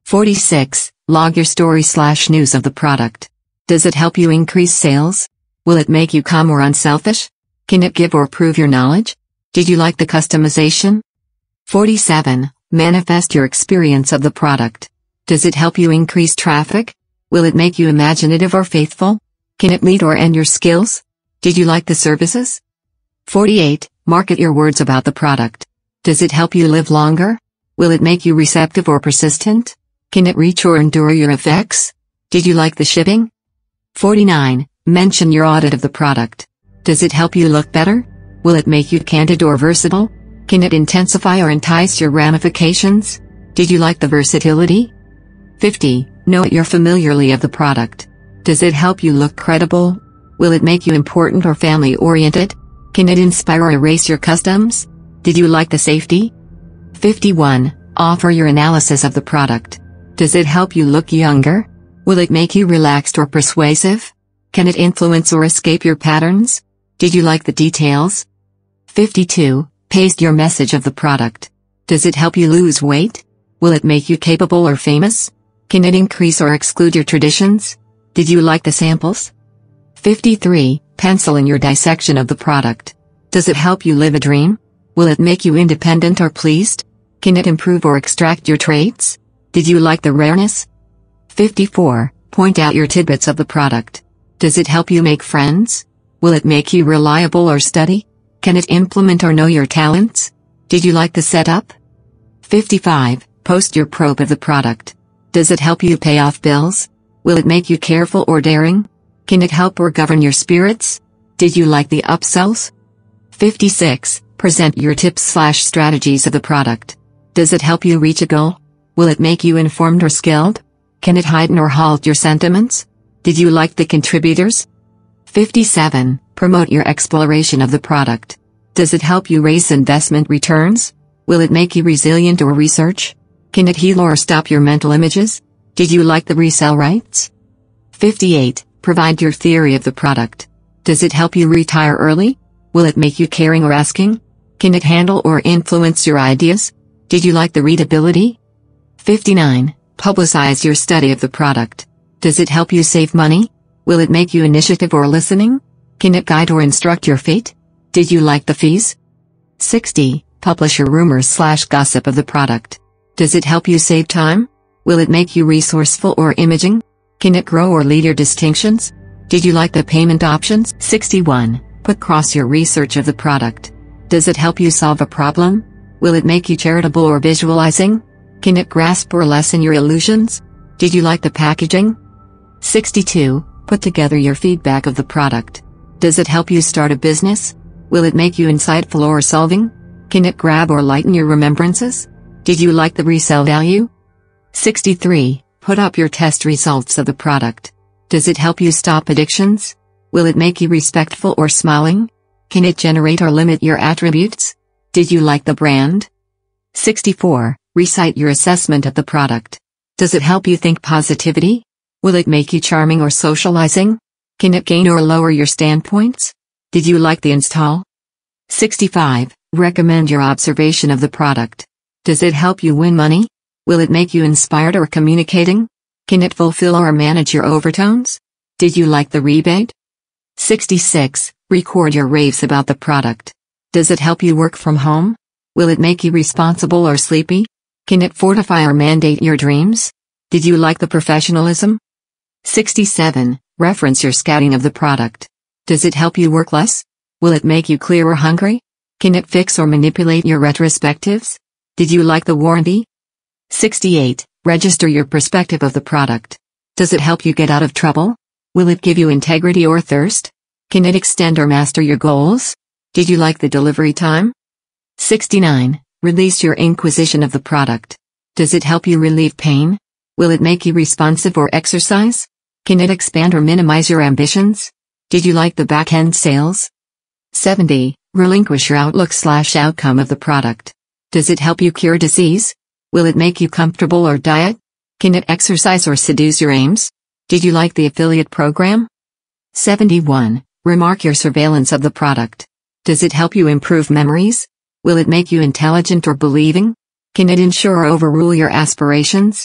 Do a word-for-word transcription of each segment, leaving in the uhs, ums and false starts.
forty-six. Log your story slash news of the product. Does it help you increase sales? Will it make you calm or unselfish? Can it give or prove your knowledge? Did you like the customization? forty-seven. Manifest your experience of the product. Does it help you increase traffic? Will it make you imaginative or faithful? Can it meet or end your skills? Did you like the services? forty-eight. Market your words about the product. Does it help you live longer? Will it make you receptive or persistent? Can it reach or endure your effects? Did you like the shipping? forty-nine. Mention your audit of the product. Does it help you look better? Will it make you candid or versatile? Can it intensify or entice your ramifications? Did you like the versatility? fifty. Note your familiarity of the product. Does it help you look credible? Will it make you important or family-oriented? Can it inspire or erase your customs? Did you like the safety? fifty-one. Offer your analysis of the product. Does it help you look younger? Will it make you relaxed or persuasive? Can it influence or escape your patterns? Did you like the details? fifty-two. Paste your message of the product. Does it help you lose weight? Will it make you capable or famous? Can it increase or exclude your traditions? Did you like the samples? fifty-three. Pencil in your dissection of the product. Does it help you live a dream? Will it make you independent or pleased? Can it improve or extract your traits? Did you like the rareness? fifty-four. Point out your tidbits of the product. Does it help you make friends? Will it make you reliable or steady? Can it implement or know your talents? Did you like the setup? fifty-five. Post your probe of the product. Does it help you pay off bills? Will it make you careful or daring? Can it help or govern your spirits? Did you like the upsells? fifty-six. Present your tips slash strategies of the product. Does it help you reach a goal? Will it make you informed or skilled? Can it heighten or halt your sentiments? Did you like the contributors? fifty-seven. Promote your exploration of the product. Does it help you raise investment returns? Will it make you resilient or research? Can it heal or stop your mental images? Did you like the resale rights? fifty-eight. Provide your theory of the product. Does it help you retire early? Will it make you caring or asking? Can it handle or influence your ideas? Did you like the readability? fifty-nine. Publicize your study of the product. Does it help you save money? Will it make you initiative or listening? Can it guide or instruct your fate? Did you like the fees? sixty. Publish your rumors slash gossip of the product. Does it help you save time? Will it make you resourceful or imaging? Can it grow or lead your distinctions? Did you like the payment options? sixty-one. Put cross your research of the product. Does it help you solve a problem? Will it make you charitable or visualizing? Can it grasp or lessen your illusions? Did you like the packaging? sixty-two. Put together your feedback of the product. Does it help you start a business? Will it make you insightful or solving? Can it grab or lighten your remembrances? Did you like the resale value? sixty-three. Put up your test results of the product. Does it help you stop addictions? Will it make you respectful or smiling? Can it generate or limit your attributes? Did you like the brand? sixty-four. Recite your assessment of the product. Does it help you think positivity? Will it make you charming or socializing? Can it gain or lower your standpoints? Did you like the install? sixty-five. Recommend your observation of the product. Does it help you win money? Will it make you inspired or communicating? Can it fulfill or manage your overtones? Did you like the rebate? sixty-six. Record your raves about the product. Does it help you work from home? Will it make you responsible or sleepy? Can it fortify or mandate your dreams? Did you like the professionalism? sixty-seven. Reference your scouting of the product. Does it help you work less? Will it make you clear or hungry? Can it fix or manipulate your retrospectives? Did you like the warranty? sixty-eight. Register your perspective of the product. Does it help you get out of trouble? Will it give you integrity or thirst? Can it extend or master your goals? Did you like the delivery time? sixty-nine. Release your inquisition of the product. Does it help you relieve pain? Will it make you responsive or exercise? Can it expand or minimize your ambitions? Did you like the back-end sales? seventy. Relinquish your outlook slash outcome of the product. Does it help you cure disease? Will it make you comfortable or diet? Can it exercise or seduce your aims? Did you like the affiliate program? seventy-one. Remark your surveillance of the product. Does it help you improve memories? Will it make you intelligent or believing? Can it ensure or overrule your aspirations?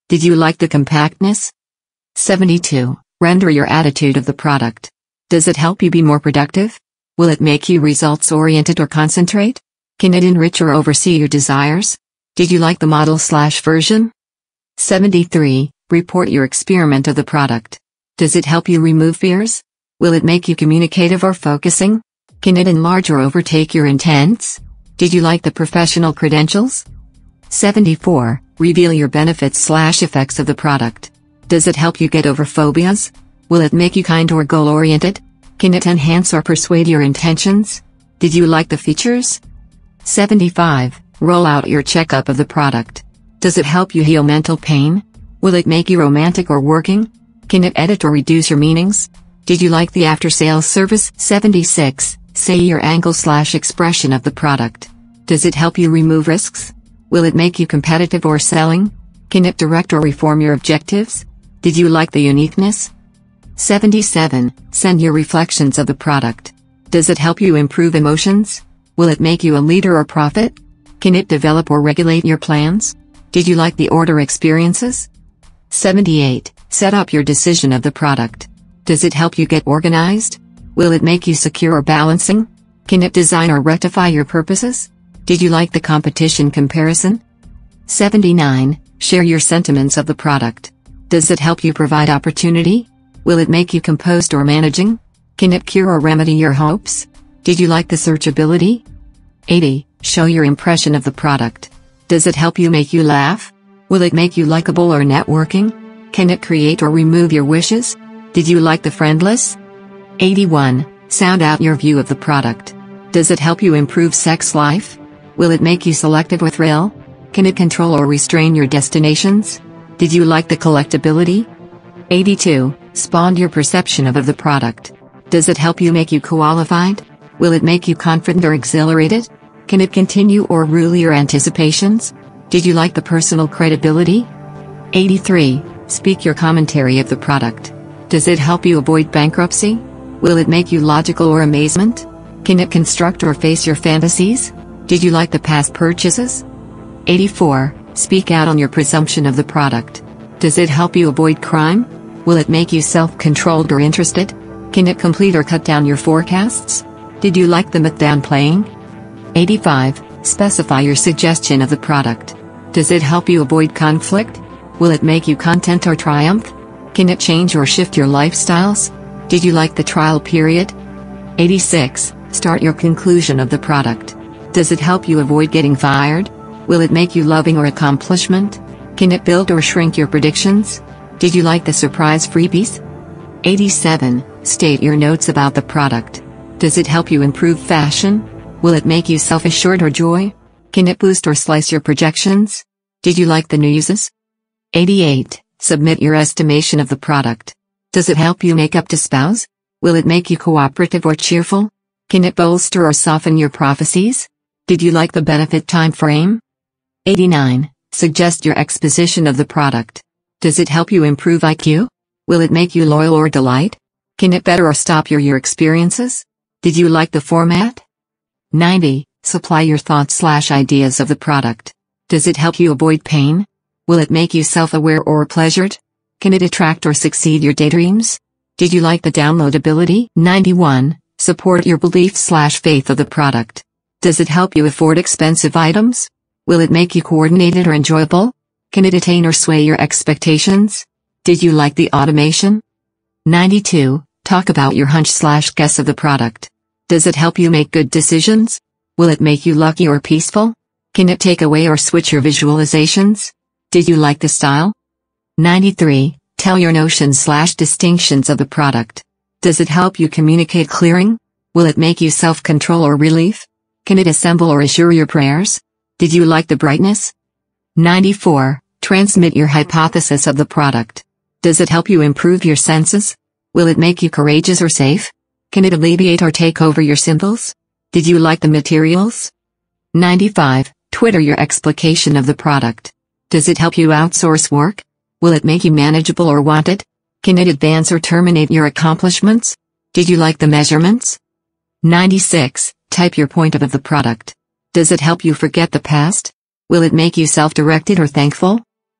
Did you like the compactness? seventy-two. Render your attitude of the product. Does it help you be more productive? Will it make you results-oriented or concentrate? Can it enrich or oversee your desires? Did you like the model slash version? seventy-three. Report your experiment of the product. Does it help you remove fears? Will it make you communicative or focusing? Can it enlarge or overtake your intents? Did you like the professional credentials? seventy-four. Reveal your benefits slash effects of the product. Does it help you get over phobias? Will it make you kind or goal-oriented? Can it enhance or persuade your intentions? Did you like the features? seventy-five. Roll out your checkup of the product. Does it help you heal mental pain? Will it make you romantic or working? Can it edit or reduce your meanings? Did you like the after-sales service? seventy-six. Say your angle slash expression of the product. Does it help you remove risks? Will it make you competitive or selling? Can it direct or reform your objectives? Did you like the uniqueness? seventy-seven. Send your reflections of the product. Does it help you improve emotions? Will it make you a leader or prophet? Can it develop or regulate your plans? Did you like the order experiences? seventy-eight. Set up your decision of the product. Does it help you get organized? Will it make you secure or balancing? Can it design or rectify your purposes? Did you like the competition comparison? seventy-nine. Share your sentiments of the product. Does it help you provide opportunity? Will it make you composed or managing? Can it cure or remedy your hopes? Did you like the searchability? eighty. Show your impression of the product. Does it help you make you laugh? Will it make you likable or networking? Can it create or remove your wishes? Did you like the friendless? eighty-one. Sound out your view of the product. Does it help you improve sex life? Will it make you selective or thrill? Can it control or restrain your destinations? Did you like the collectability? eighty-two. Spawn your perception of, of the product. Does it help you make you qualified? Will it make you confident or exhilarated? Can it continue or rule your anticipations? Did you like the personal credibility? eighty-three. Speak your commentary of the product. Does it help you avoid bankruptcy? Will it make you logical or amazement? Can it construct or face your fantasies? Did you like the past purchases? eighty-four. Speak out on your presumption of the product. Does it help you avoid crime? Will it make you self-controlled or interested? Can it complete or cut down your forecasts? Did you like the myth downplaying? eighty-five. Specify your suggestion of the product. Does it help you avoid conflict? Will it make you content or triumph? Can it change or shift your lifestyles? Did you like the trial period? eighty-six. Start your conclusion of the product. Does it help you avoid getting fired? Will it make you loving or accomplishment? Can it build or shrink your predictions? Did you like the surprise freebies? eighty-seven. State your notes about the product. Does it help you improve fashion? Will it make you self-assured or joy? Can it boost or slice your projections? Did you like the news? eighty-eight. Submit your estimation of the product. Does it help you make up to spouse? Will it make you cooperative or cheerful? Can it bolster or soften your prophecies? Did you like the benefit time frame? eighty-nine. Suggest your exposition of the product. Does it help you improve I Q? Will it make you loyal or delight? Can it better or stop your your experiences? Did you like the format? ninety. Supply your thoughts slash ideas of the product. Does it help you avoid pain? Will it make you self-aware or pleasured? Can it attract or succeed your daydreams? Did you like the downloadability? ninety-one. Support your belief slash faith of the product. Does it help you afford expensive items? Will it make you coordinated or enjoyable? Can it attain or sway your expectations? Did you like the automation? ninety-two. Talk about your hunch slash guess of the product. Does it help you make good decisions? Will it make you lucky or peaceful? Can it take away or switch your visualizations? Did you like the style? ninety-three. Tell your notions slash distinctions of the product. Does it help you communicate clearing? Will it make you self-control or relief? Can it assemble or assure your prayers? Did you like the brightness? ninety-four. Transmit your hypothesis of the product. Does it help you improve your senses? Will it make you courageous or safe? Can it alleviate or take over your symbols? Did you like the materials? ninety-five. Twitter your explication of the product. Does it help you outsource work? Will it make you manageable or wanted? Can it advance or terminate your accomplishments? Did you like the measurements? ninety-six. Type your point of the product. Does it help you forget the past? Will it make you self-directed or thankful?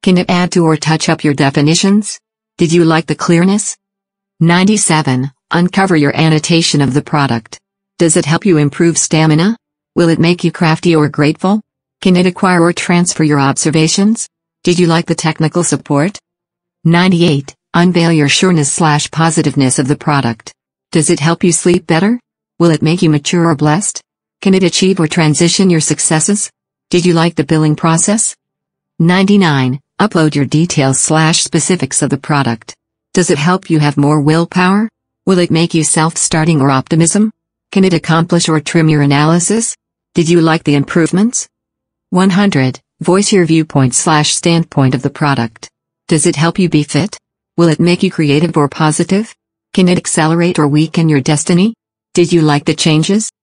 Can it add to or touch up your definitions? Did you like the clearness? ninety-seven. Uncover your annotation of the product. Does it help you improve stamina? Will it make you crafty or grateful? Can it acquire or transfer your observations? Did you like the technical support? ninety-eight. Unveil your sureness slash positiveness of the product. Does it help you sleep better? Will it make you mature or blessed? Can it achieve or transition your successes? Did you like the billing process? ninety-nine. Upload your details slash specifics of the product. Does it help you have more willpower? Will it make you self-starting or optimism? Can it accomplish or trim your analysis? Did you like the improvements? one hundred. Voice your viewpoint slash standpoint of the product. Does it help you be fit? Will it make you creative or positive? Can it accelerate or weaken your destiny? Did you like the changes?